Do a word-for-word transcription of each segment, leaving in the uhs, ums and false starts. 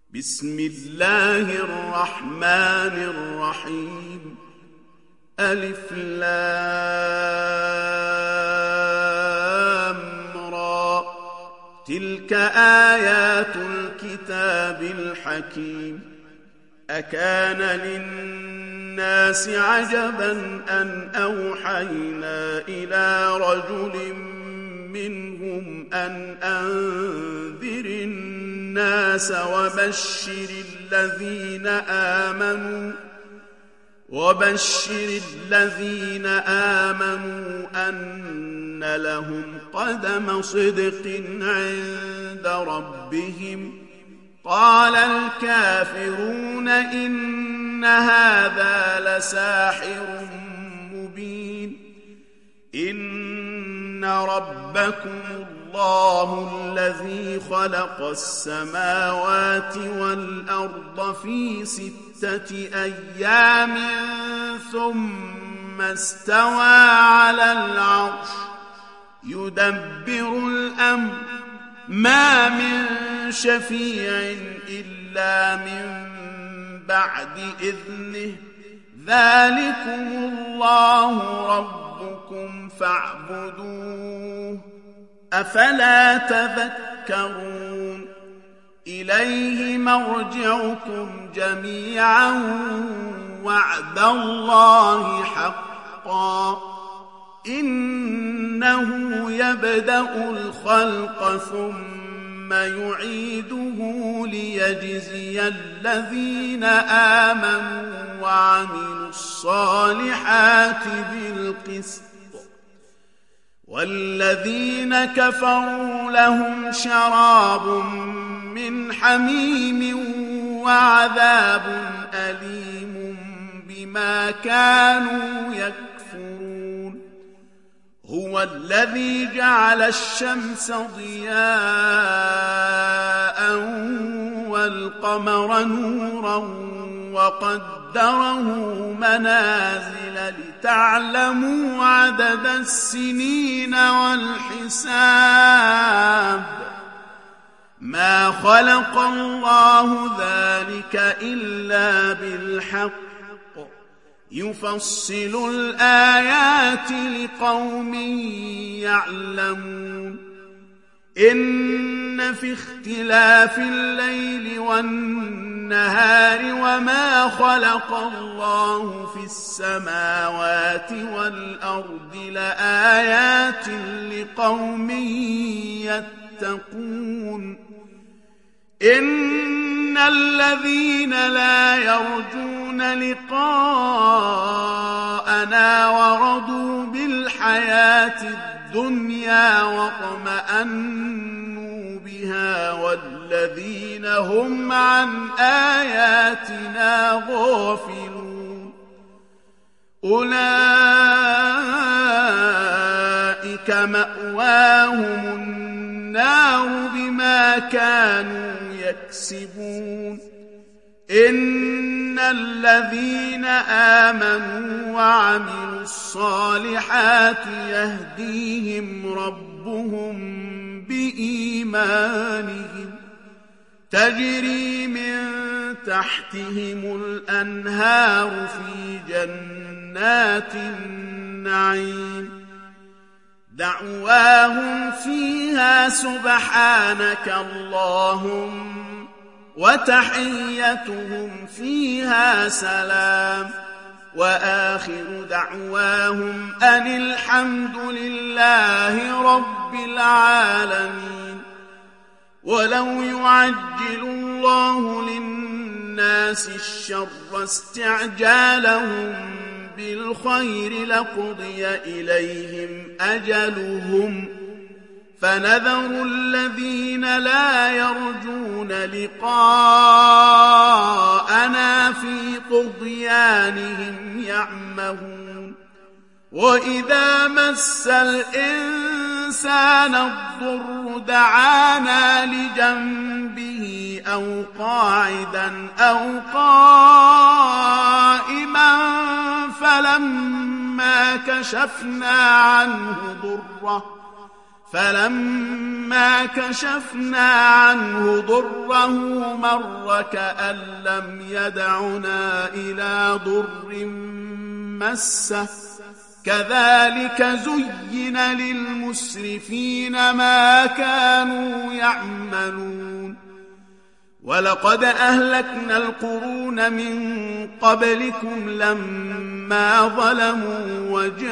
بسم الله الرحمن الرحيم. ألف لام را. تلك آيات الكتاب الحكيم. أكان للناس عجبا أن أوحينا إلى رجل منهم أن أنذر الناس وبشر الذين آمنوا وبشر الذين آمنوا أن لهم قدم صدق عند ربهم. قال الكافرون إن هذا لساحر مبين. إن ربكم الله الذي خلق السماوات والأرض في ستة أيام ثم استوى على العرش يدبر الأمر ما من شفيع إلا من بعد إذنه. ذلكم الله ربكم فاعبدوه أفلا تذكرون. إليه مرجعكم جميعا وعد الله حقا. إنه يبدأ الخلق ثم يعيده ليجزي الذين آمنوا وعملوا الصالحات بالقسط، والذين كفروا لهم شراب من حميم وعذاب أليم بما كانوا يكفرون. هو الذي جعل الشمس ضياء والقمر نورا وقدره منازل لتعلموا عدد السنين والحساب. ما خلق الله ذلك إلا بالحق يفصل الآيات لقوم يعلمون. إن في اختلاف الليل والنهار وما خلق الله في السماوات والأرض لآيات لقوم يتقون. إن الذين لا يرجون لقاءنا ورضوا بالحياة الدنيا واطمأنوا بها والذين هم عن آياتنا غافلون أولئك مأواهم النار بما كانوا يكسبون. إن الذين آمنوا وعملوا الصالحات يهديهم ربهم بإيمانهم تجري من تحتهم الأنهار في جنات النعيم. دعواهم فيها سبحانك اللهم وتحيتهم فيها سلام. وآخر دعواهم أن الحمد لله رب العالمين. ولو يعجل الله للناس الشر استعجالهم بالخير لقضي إليهم أجلهم فنذر الذين لا يرجون لقاءنا في طغيانهم يعمهون. وإذا مس الإنسان الضر دعانا لجنبه أو قاعدا أو قائما فلما كشفنا عنه ضره فلما كشفنا عنه ضره مر كأن لم يدعنا إلى ضر مسه كذلك زين للمسرفين ما كانوا يعملون ولقد أهلكنا القرون من قبلكم لما ظلموا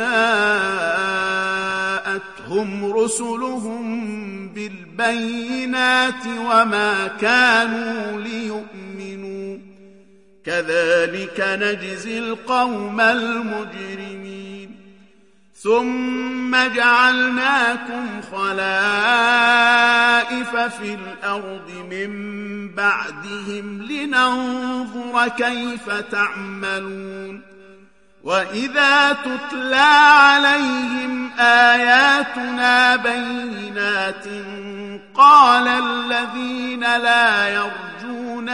وجاءتهم رسلهم بالبينات وما كانوا ليؤمنوا كذلك نجزي القوم المجرمين ثم جعلناكم خلائف في الأرض من بعدهم لننظر كيف تعملون وإذا تتلى عليهم آياتنا بينات قال الذين لا يرجون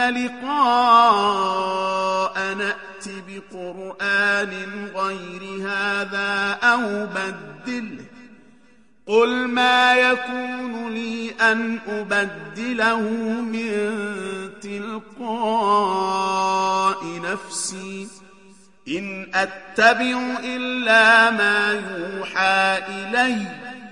لقاء نأت بقرآن غير هذا أو بدله قل ما يكون لي أن أبدله من تلقاء نفسي إن أتبع إلا ما يوحى إلي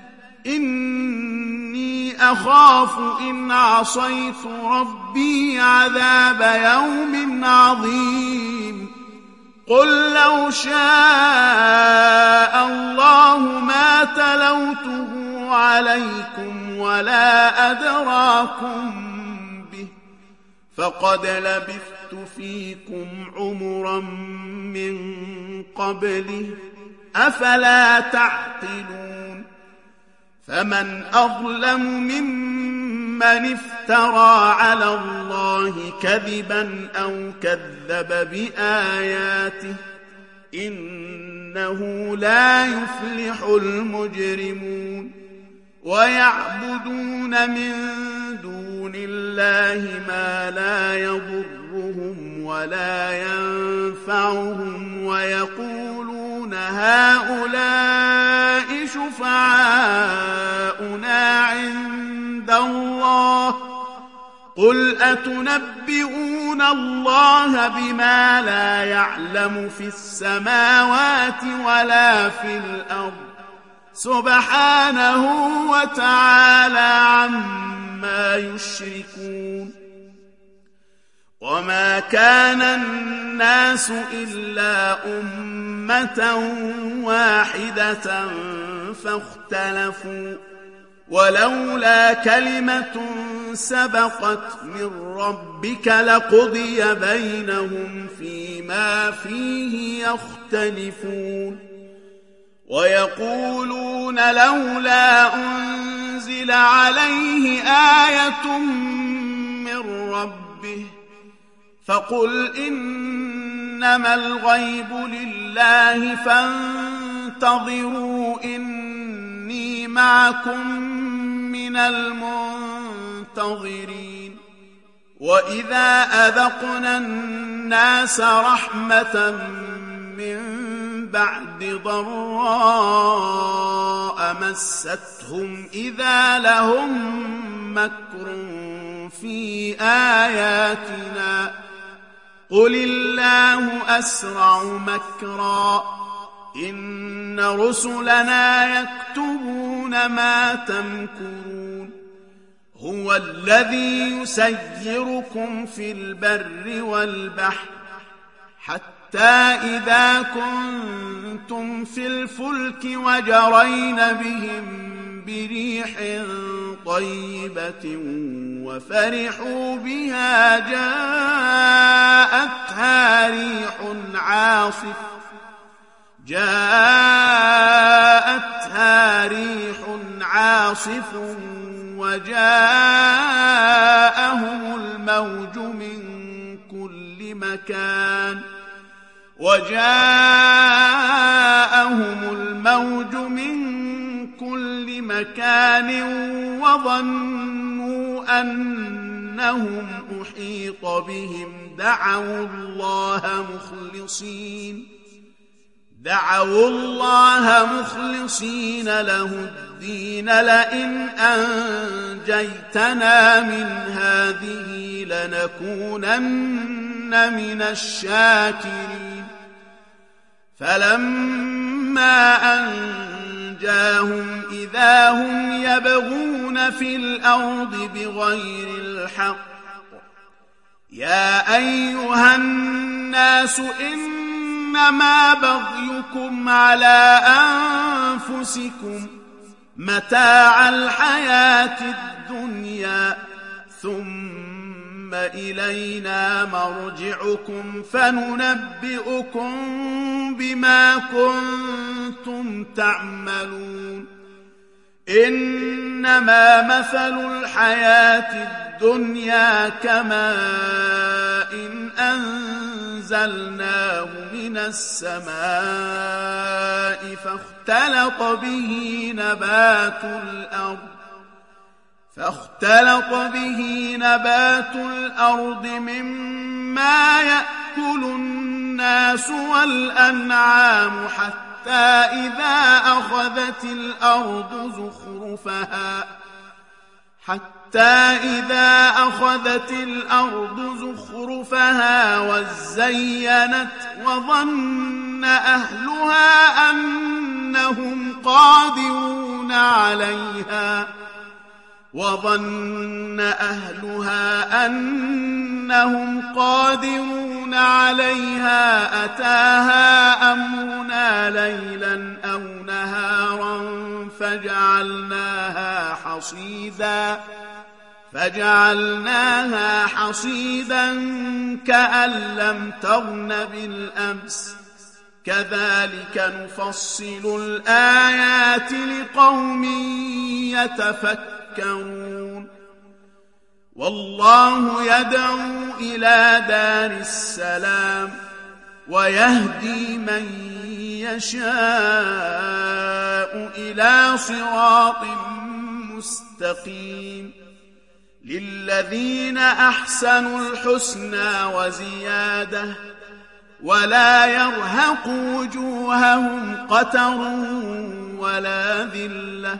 إني أخاف إن عصيت ربي عذاب يوم عظيم قل لو شاء الله ما تلوته عليكم ولا أدراكم به فقد لبثت فيكم عمرا من قبله أفلا تعقلون فمن أظلم ممن افترى على الله كذبا أو كذب بآياته إنه لا يفلح المجرمون ويعبدون من دون الله ما لا يضرهم ولا ينفعهم ويقولون هؤلاء شفعاؤنا عند الله قل أتنبئون الله بما لا يعلم في السماوات ولا في الأرض سبحانه وتعالى عما يشركون وما كان الناس إلا أمة واحدة فاختلفوا ولولا كلمة سبقت من ربك لقضي بينهم فيما فيه يختلفون ويقولون لولا أنزل عليه آية من ربه فقل إنما الغيب لله فانتظروا إني معكم من المنتظرين وإذا أذقنا الناس رحمة من بعد ضراء مستهم إذا لهم مكر في آياتنا قل الله أسرع مكرا إن رسلنا يكتبون ما تمكرون هو الذي يسيركم في البر والبحر حتى إذا كنتم في الفلك وجرين بهم بريح طيبة وفرحوا بها جاءتها ريح عاصف جاءتها ريح عاصف وجاءهم الموج من كل مكان وجاءهم الموج من كل مكان وظنوا أنهم أحيط بهم دعوا الله مخلصين دعوا الله مخلصين له الدين لئن أنجيتنا من هذه لنكونن من الشاكرين فلما أنجاهم إذا هم يبغون في الأرض بغير الحق يا أيها الناس إنما بغيكم على أنفسكم متاع الحياة الدنيا ثم إلينا مرجعكم فننبئكم بما كنتم تعملون إنما مثل الحياة الدنيا كماء إن أنزلناه من السماء فاختلط به نبات الأرض فاختلط به نبات الأرض مما يأكل الناس والأنعام حتى إذا أخذت الأرض زخرفها حتى إذا أخذت الأرض زخرفها وزينت وظن أهلها أنهم قادرون عليها وظن أهلها أنهم قادرون عليها أتاها أمرنا ليلا أو نهارا فجعلناها حصيدا فجعلناها حصيدا كأن لم تغن بالأمس كذلك نفصل الآيات لقوم يتفكرون والله يدعو إلى دار السلام ويهدي من يشاء إلى صراط مستقيم للذين أحسنوا الحسنى وزيادة ولا يرهق وجوههم قتر ولا ذلة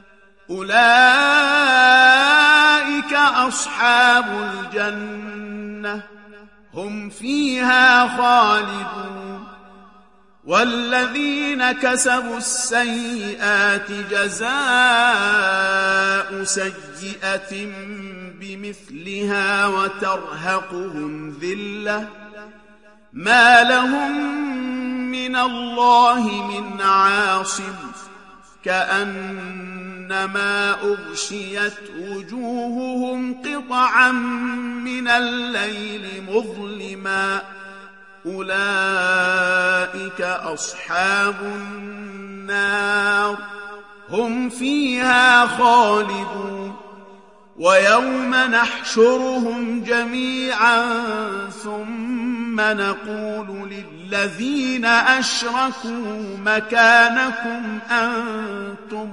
أولئك أصحاب الجنة هم فيها خالدون والذين كسبوا السيئات جزاء سيئة بمثلها وترهقهم ذلة ما لهم من الله من عاصم كأنما أغشيت وجوههم قطعا من الليل مظلما أولئك أصحاب النار هم فيها خالدون ويوم نحشرهم جميعا ثم نقول للذين أشركوا مكانكم أنتم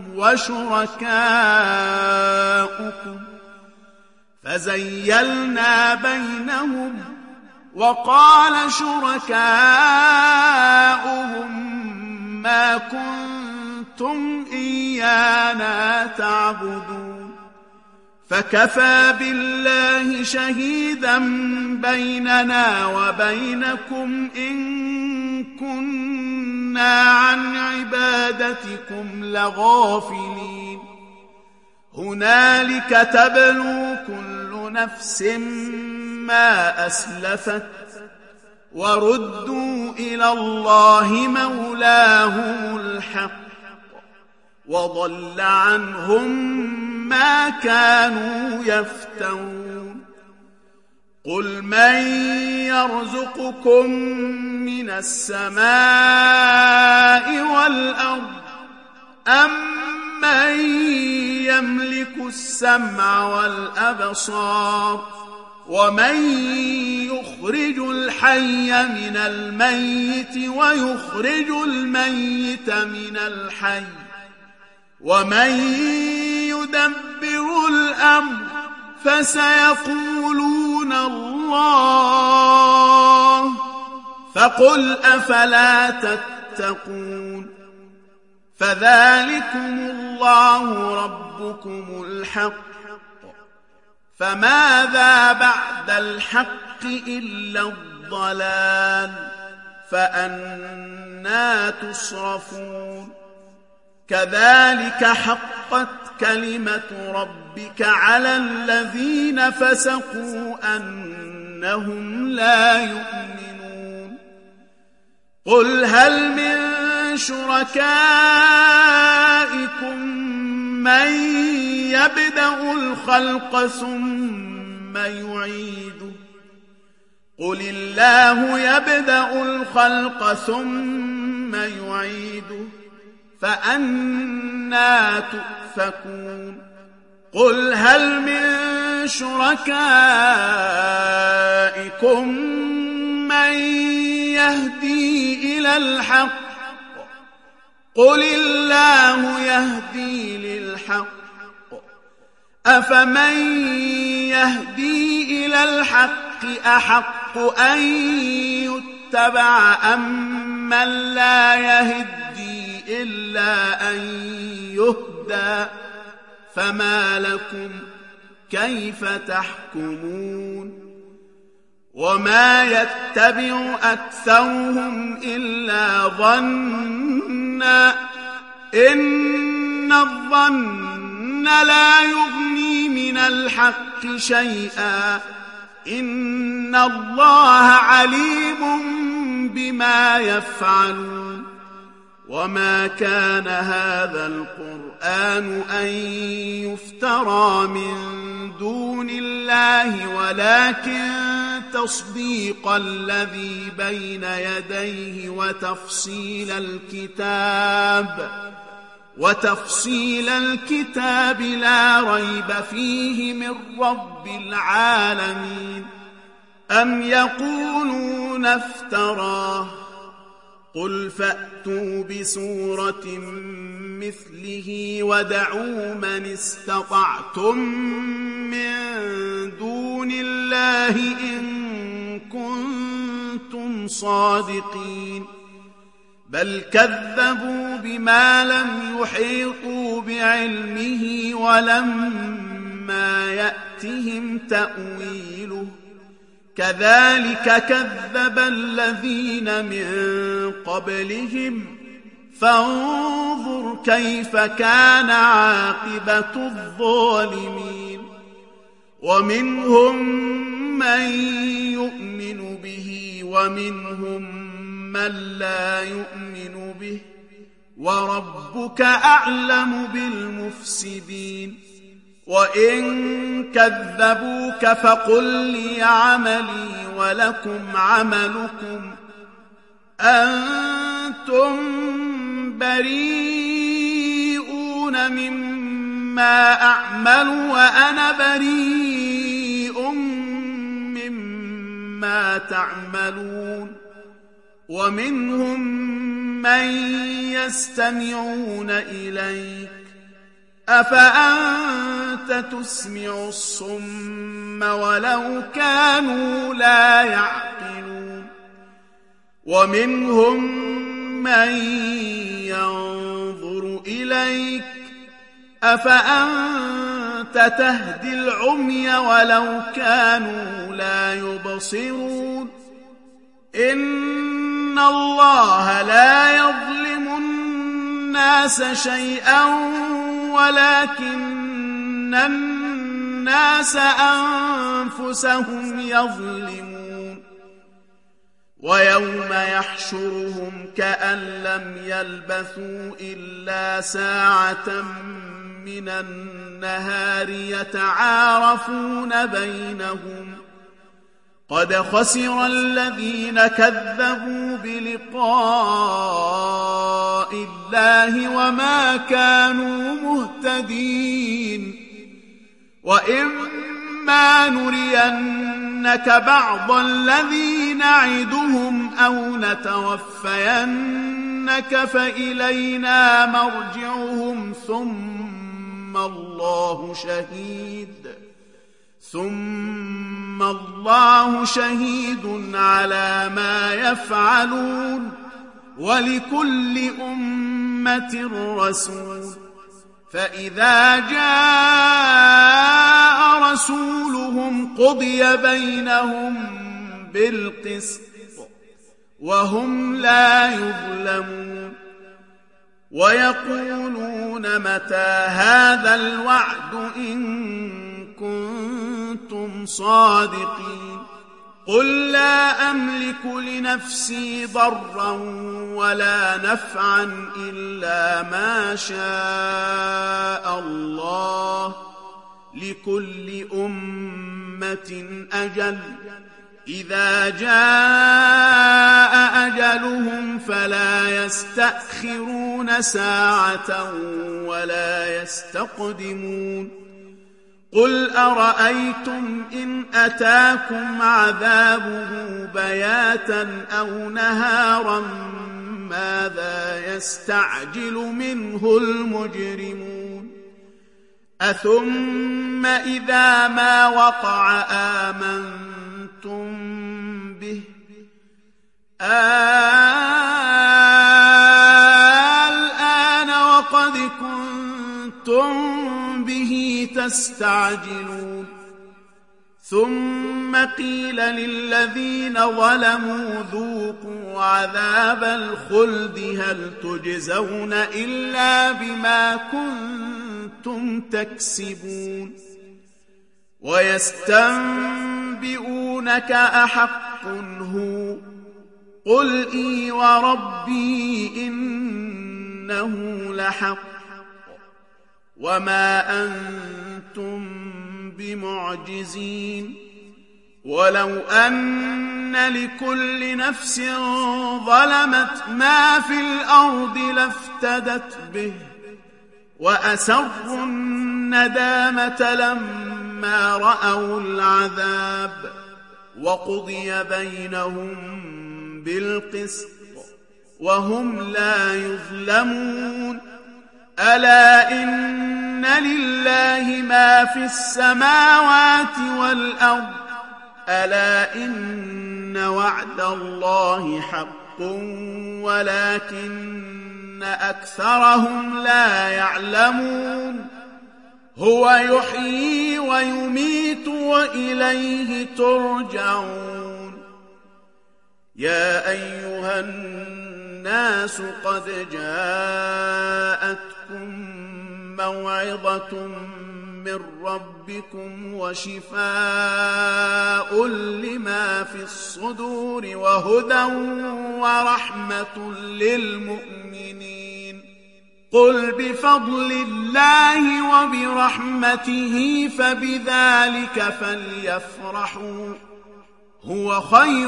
وشركاؤكم فزيلنا بينهم وقال شركاؤهم ما كنتم إيانا تعبدون فكفى بالله شهيدا بيننا وبينكم إن كنا عن عبادتكم لغافلين هنالك تبلو كل نفس ما أسلفت وردوا إلى الله مولاهم الحق وضل عنهم ما كانوا يفترون قل من يرزقكم من السماء والأرض أم من يملك السمع والأبصار ومن يخرج الحي من الميت ويخرج الميت من الحي ومن يدبر الأمر فسيقولون الله فقل أفلا تتقون تتقون فذلكم الله ربكم الحق فماذا بعد الحق إلا الضلال فأنى تصرفون كذلك حقت كلمة ربك على الذين فسقوا أنهم لا يؤمنون قل هل من شركائكم من يبدأ الخلق ثم يعيده قل الله يبدأ الخلق ثم يعيده فأنى تؤفكون قل هل من شركائكم من يهدي إلى الحق قل الله يهدي للحق أفمن يهدي إلى الحق أحق أن يتبع أم من لا يهدي إلا أن يهدى فما لكم كيف تحكمون وما يتبع أكثرهم إلا ظنا إن الظن لا يغني من الحق شيئا إن الله عليم بما يفعلون وما كان هذا القرآن أن يفترى من دون الله ولكن تصديق الذي بين يديه وتفصيل الكتاب وتفصيل الكتاب لا ريب فيه من رب العالمين أم يقولون افتراه قل فأتوا بسورة مثله ودعوا من استطعتم من دون الله إن كنتم صادقين بل كذبوا بما لم يحيطوا بعلمه ولما يأتهم تأويله كذلك كذب الذين من قبلهم فانظر كيف كان عاقبة الظالمين ومنهم من يؤمن به ومنهم من لا يؤمن به وربك أعلم بالمفسدين وإن كذبوك فقل لي عملي ولكم عملكم أنتم بريئون مما أعمل وأنا بريء مما تعملون ومنهم من يستمعون إليك أفأنت تسمع الصم ولو كانوا لا يعقلون ومنهم من ينظر إليك أفأنت تهدي العمي ولو كانوا لا يبصرون إن الله لا يظلم الناس شيئا ولكن الناس أنفسهم يظلمون ويوم يحشرهم كأن لم يلبثوا إلا ساعة من النهار يتعارفون بينهم قد خسر الذين كذبوا بلقاء الله وما كانوا مهتدين وإما نرينك بعض الذي نعدهم أو نتوفينك فإلينا مرجعهم ثم الله شهيد ثم الله شهيد على ما يفعلون ولكل أمة رسول فإذا جاء رسولهم قضي بينهم بالقسط وهم لا يظلمون ويقولون متى هذا الوعد إن كنتم صادقين قل لا أملك لنفسي ضرا ولا نفعا إلا ما شاء الله لكل أمة أجل إذا جاء أجلهم فلا يستأخرون ساعة ولا يستقدمون قل أرأيتم إن أتاكم عذابه بياتا أو نهارا ماذا يستعجل منه المجرمون أثم إذا ما وقع آمنتم به الآن وقد كنتم به تستعجلون ثم قيل للذين ظلموا ذوقوا عذاب الخلد هل تجزون إلا بما كنتم تكسبون ويستنبئونك أحق هو قل إي وربي إنه لحق وما أنتم بمعجزين ولو أن لكل نفس ظلمت ما في الأرض لافتدت به وأسروا الندامة لما رأوا العذاب وقضي بينهم بالقسط وهم لا يظلمون ألا إن لله ما في السماوات والأرض ألا إن وعد الله حق ولكن أكثرهم لا يعلمون هو يحيي ويميت وإليه ترجعون يا أيها الناس قد جاءتكم موعظة من ربكم وشفاء لما في الصدور وهدى ورحمة للمؤمنين قل بفضل الله وبرحمته فبذلك فليفرحوا هو خير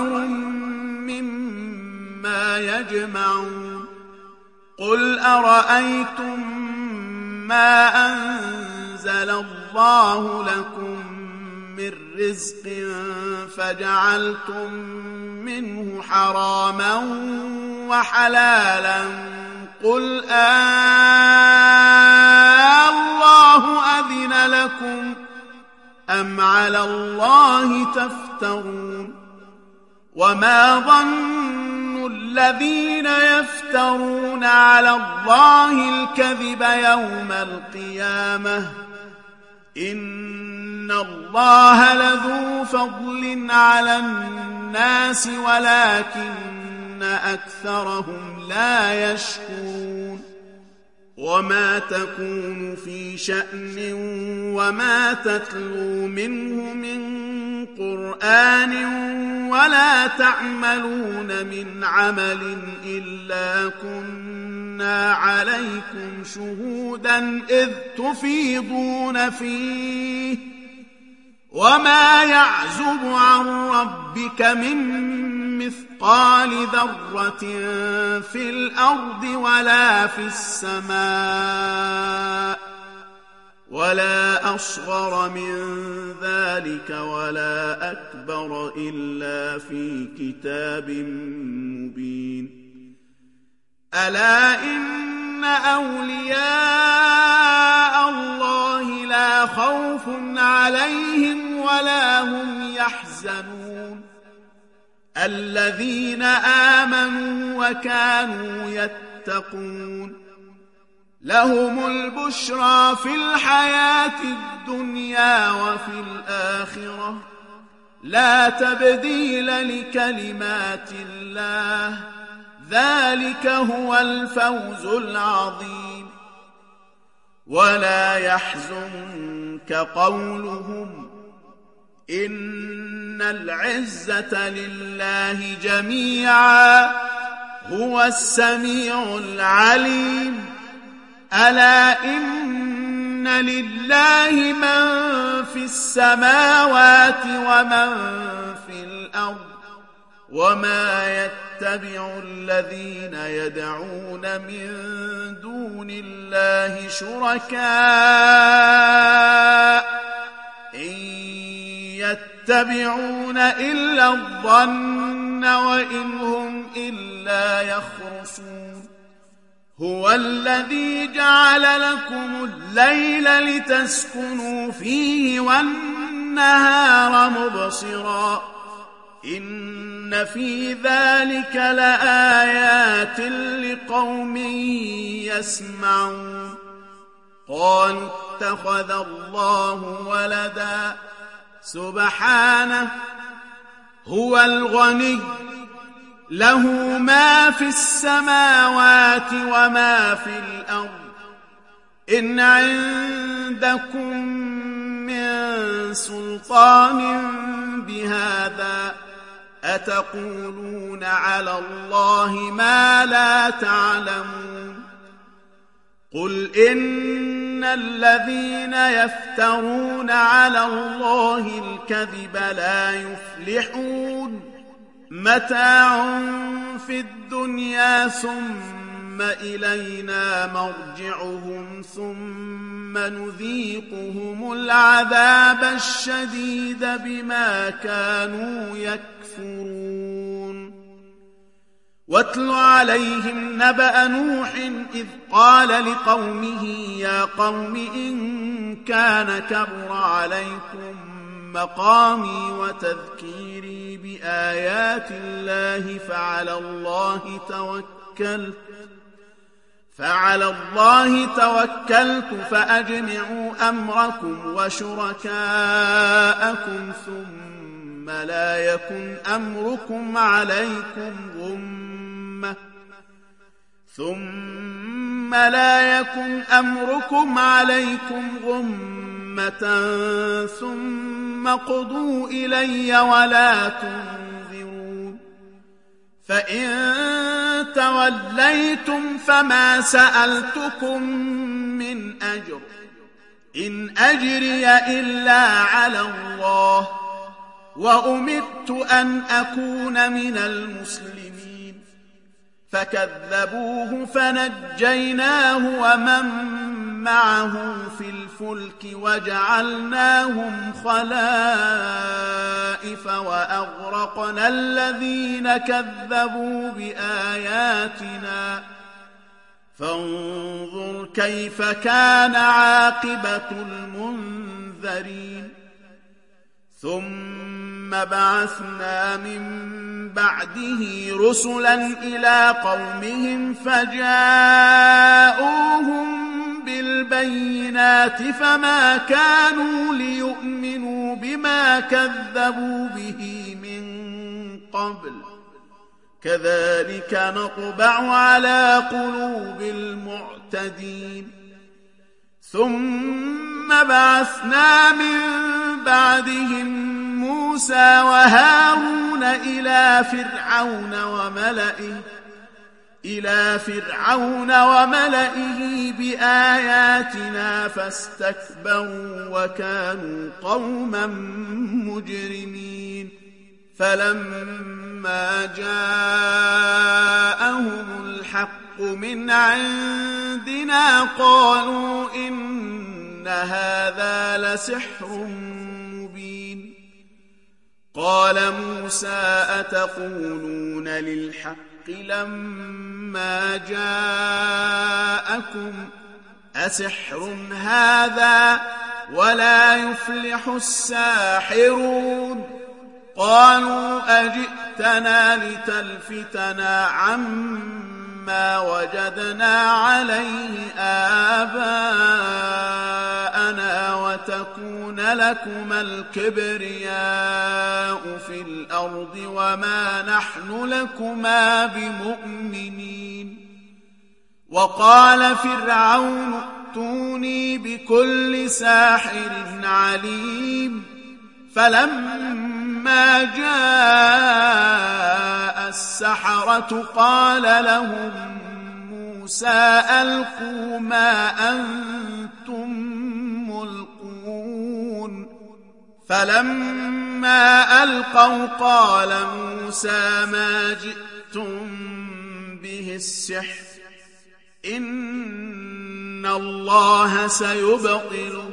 مما يجمعون قل أرأيتم ما أنزل الله لكم من رزق فجعلتم منه حراما وحلالا قل آه الله أذن لكم أم على الله تفترون وما ظن الذين يفترون على الله الكذب يوم القيامة إن الله لذو فضل على الناس ولكن أكثرهم لا يشكرون وما تكون في شأن وما تتلو منه من قرآن ولا تعملون من عمل إلا كنا عليكم شهودا إذ تفيضون فيه وما يعزب عن ربك من مثقال ذرة في الأرض ولا في السماء ولا أصغر من ذلك ولا أكبر إلا في كتاب مبين ألا إن أولياء الله لا خوف عليهم ولا هم يحزنون الذين آمنوا وكانوا يتقون لهم البشرى في الحياة الدنيا وفي الآخرة لا تبديل لكلمات الله ذلك هو الفوز العظيم ولا يحزنك قولهم إن العزة لله جميعا هو السميع العليم ألا إن لله من في السماوات ومن في الأرض وما يتبع الذين يدعون من دون الله شركاء إن يتبعون إلا الظن وإن هم إلا يخرصون هو الذي جعل لكم الليل لتسكنوا فيه والنهار مبصرا إن في ذلك لآيات لقوم يسمعون قالوا اتخذ الله ولدا سبحانه هو الغني له ما في السماوات وما في الأرض إن عندكم من سلطان بهذا أتقولون على الله ما لا تعلمون قل إن الذين يفترون على الله الكذب لا يفلحون متاع في الدنيا ثم إلينا مرجعهم ثم نذيقهم العذاب الشديد بما كانوا يكفرون واتل عليهم نبأ نوح إذ قال لقومه يا قوم إن كان كبر عليكم مقامي وتذكيري بآيات الله فعلى الله توكلت فعلى الله توكلت فأجمعوا أمركم وشركاءكم ثم لا يكن أمركم عليكم غمة ثم لا يكن أمركم عليكم غمة ثم قضوا إلي ولا تنظرون فإن توليتم فما سألتكم من أجر إن أجري إلا على الله وأمرت أن أكون من المسلمين فكذبوه فنجيناه ومن معه في الفلك وجعلناهم خلائف وأغرقنا الذين كذبوا بآياتنا فانظر كيف كان عاقبة المنذرين ثم بعثنا من بعده رسلا إلى قومهم فجاءوهم بالبينات فما كانوا ليؤمنوا بما كذبوا به من قبل كذلك نطبع على قلوب المعتدين ثم بعثنا من بعدهم موسى وهارون إلى فرعون وملئه إلى فرعون وملئه بآياتنا فاستكبروا وكانوا قوما مجرمين فلما جاءهم الحق من عندنا قالوا إن هذا لسحر مبين قال موسى أتقولون للحق لما جاءكم أسحر هذا ولا يفلح الساحرون قالوا أجئ جئتنا لتلفتنا عما وجدنا عليه آباءنا وتكون لكما الكبرياء في الأرض وما نحن لكما بمؤمنين. وقال فرعون ائتوني بكل ساحر عليم. فلما جاء السحرة قال لهم موسى ألقوا ما أنتم ملقون. فلما ألقوا قال موسى ما جئتم به السحر إن الله سيبطله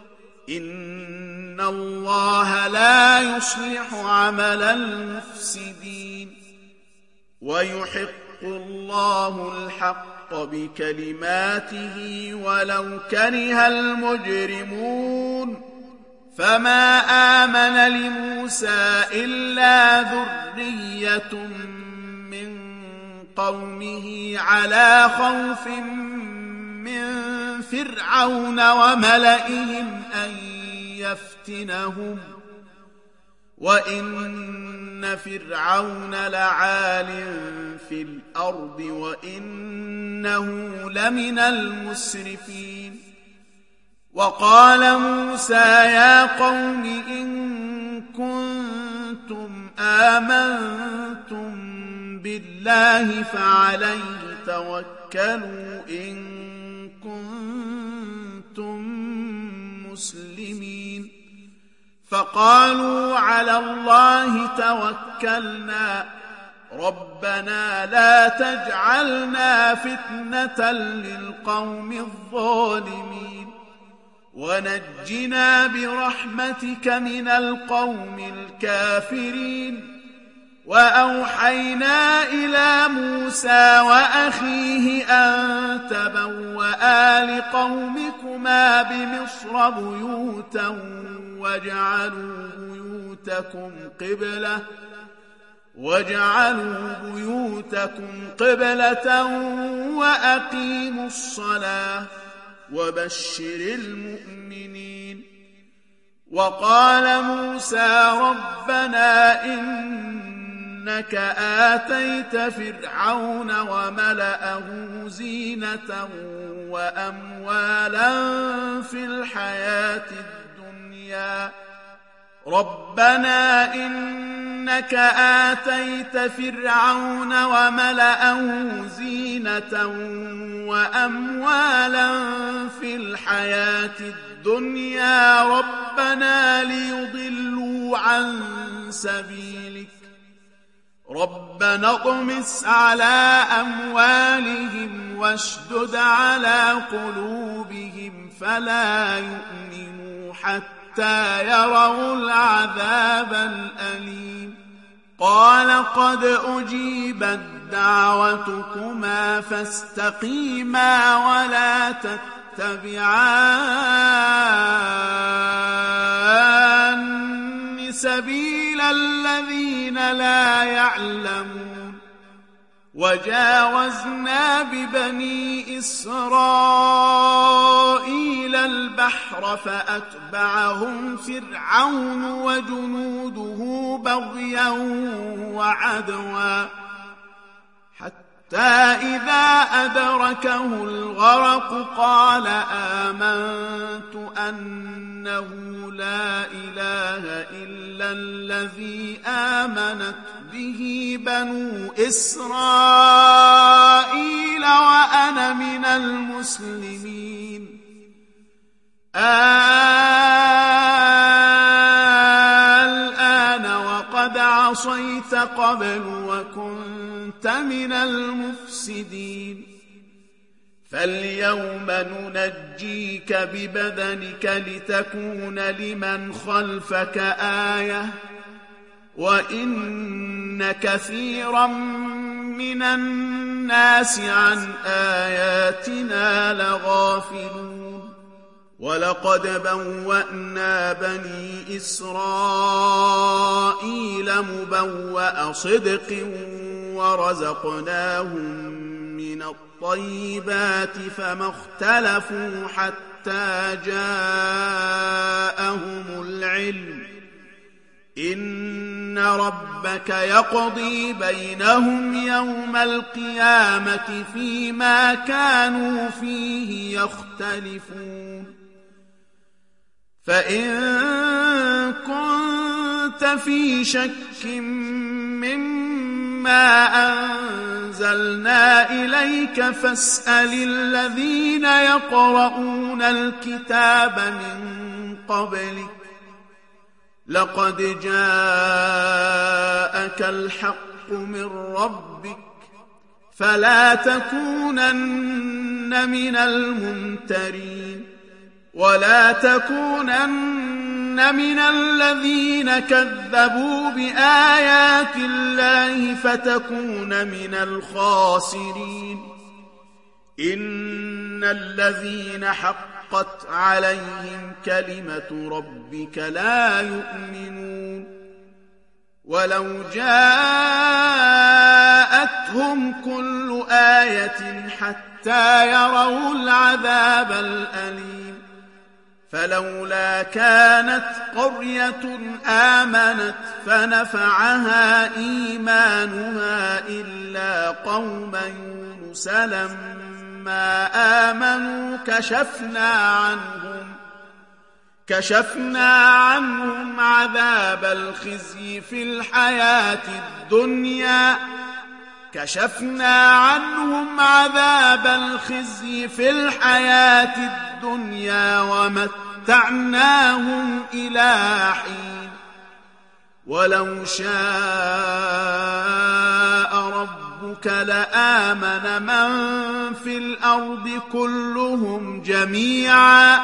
إن الله لا يصلح عمل المفسدين. ويحق الله الحق بكلماته ولو كره المجرمون. فما آمن لموسى إلا ذرية من قومه على خوف من فرعون وملئهم أن يفتنهم وإن فرعون لعال في الأرض وإنه لمن المسرفين. وقال موسى يا قوم إن كنتم آمنتم بالله فعليه توكلوا إن كنتم مسلمين. فقالوا على الله توكلنا ربنا لا تجعلنا فتنة للقوم الظالمين ونجنا برحمتك من القوم الكافرين. وأوحينا إلى موسى وأخيه أن تبوآ لقومكما بمصر بيوتا واجعلوا بيوتكم قبلة واجعلوا بيوتكم قبلة وأقيموا الصلاة وبشر المؤمنين. وقال موسى ربنا إنك آتيت فرعون وملأه زينة وأموالا في الحياة الدنيا ربنا إنك آتيت فرعون وملأه زينة وأموالا في الحياة الدنيا ربنا ليضلوا عن سبيلك ربنا اطمس على أموالهم واشدد على قلوبهم فلا يؤمنوا حتى يروا العذاب الأليم. قال قد أجيبت دعوتكما فاستقيما ولا تتبعان سبيل الذين لا يعلمون. وجاوزنا ببني إسرائيل البحر فأتبعهم فرعون وجنوده بغيا وعدوا حتى إذا أدركه الغرق قال آمنت أنه لا إله إلا الذي آمنت به بنو إسرائيل وأنا من المسلمين. الآن وقد عصيت قبل وكنت من المفسدين. فاليوم ننجيك ببدنك لتكون لمن خلفك آية وإن كثيرا من الناس عن آياتنا لغافلون. ولقد بوأنا بني إسرائيل مبوأ صدق ورزقناهم من الطيبات فما اختلفوا حتى جاءهم العلم إن ربك يقضي بينهم يوم القيامة فيما كانوا فيه يختلفون فإن كنت في شك مما أنزلنا إليك فاسأل الذين يقرؤون الكتاب من قبلك لقد جاءك الحق من ربك فلا تكونن من الممترين ولا تكونن من الذين كذبوا بآيات الله فتكون من الخاسرين إن الذين حقت عليهم كلمة ربك لا يؤمنون ولو جاءتهم كل آية حتى يروا العذاب الأليم فلولا كانت قرية آمنت فنفعها إيمانها إلا قوم يونس لما آمنوا كشفنا عنهم كشفنا عنهم عذاب الخزي في الحياة الدنيا كشفنا عنهم عذاب الخزي في الحياة الدنيا ومتعناهم إلى حين ولو شاء ربك لآمن من في الأرض كلهم جميعا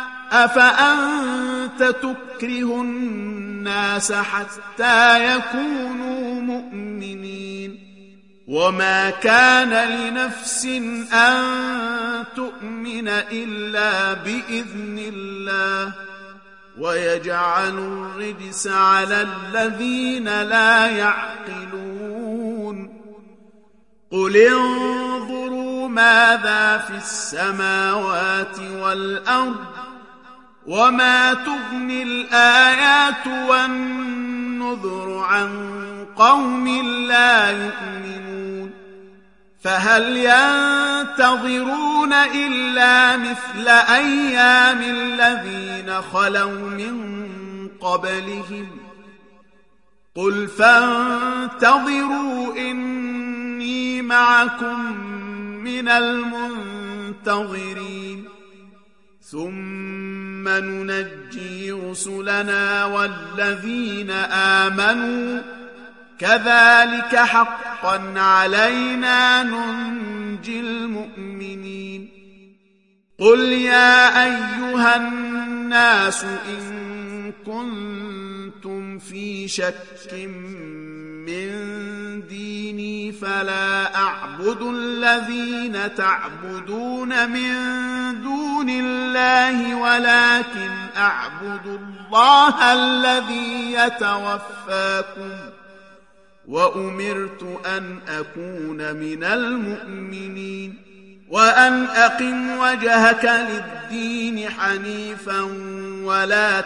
أفأنت تكره الناس حتى يكونوا مؤمنين وما كان لنفس أن تؤمن إلا بإذن الله ويجعل الرجس على الذين لا يعقلون قل انظروا ماذا في السماوات والأرض وما تغني الآيات والنذر عن قوم لا يؤمنون فهل ينتظرون إلا مثل أيام الذين خلوا من قبلهم قل فانتظروا إني معكم من المنتظرين ثم ننجي رسلنا والذين آمنوا كذلك حقا علينا ننجي المؤمنين قل يا أيها الناس إن كنتم في شك من ديني فلا أعبد الذين تعبدون من دون الله ولكن أعبد الله الذي يتوفاكم وأمرت أن أكون من المؤمنين وأن أقم وجهك للدين حنيفا ولا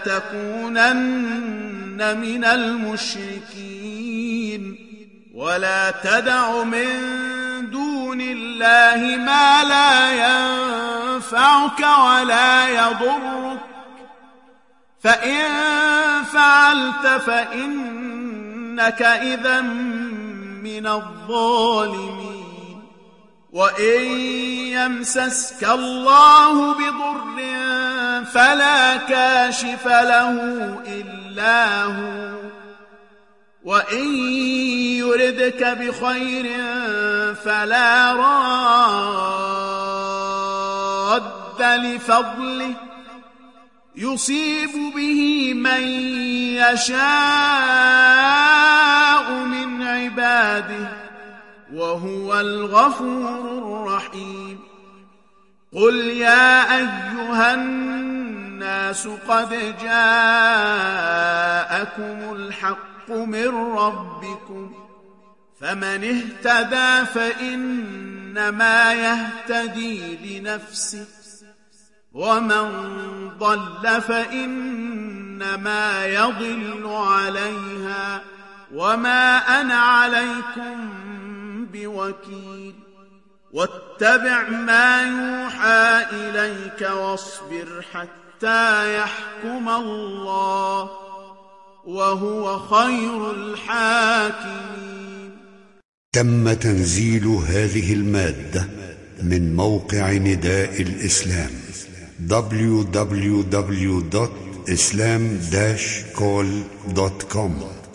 تكونن من المشركين ولا تدع من دون الله ما لا ينفعك ولا يضرك فإن فعلت فإنك إذا من الظالمين وإن يمسسك الله بضر فلا كاشف له إلا هو وإن يردك بخير فلا راد لفضله يصيب به من يشاء من عباده وهو الغفور الرحيم قل يا أيها الناس قد جاءكم الحق الحق من ربكم، فمن اهتدى فإنما يهتدي لنفسه، ومن ضل فإنما يضل عليها، وما أنا عليكم بوكيل. واتبع ما يوحى إليك واصبر حتى يحكم الله، وهو خير الحاكمين. تم تنزيل هذه المادة من موقع نداء الإسلام دبليو دبليو دبليو دوت إسلام داش كول دوت كوم.